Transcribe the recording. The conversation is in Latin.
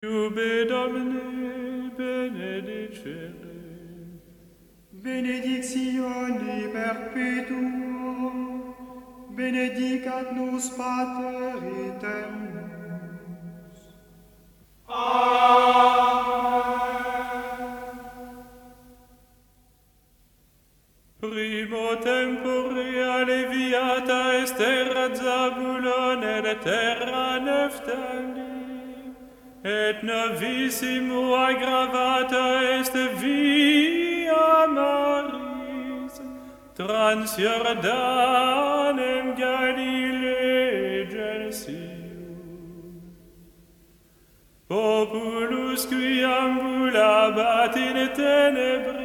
Iube Domine, benedicere. Benedictione perpetua, benedicat nos Pater Eternos. Primo tempore alleviata est terra Zabulon et terra Neftali, et novissimo aggravata est via Maris, trans Jordanem Galilee gensium. Populus qui ambulabat in tenebre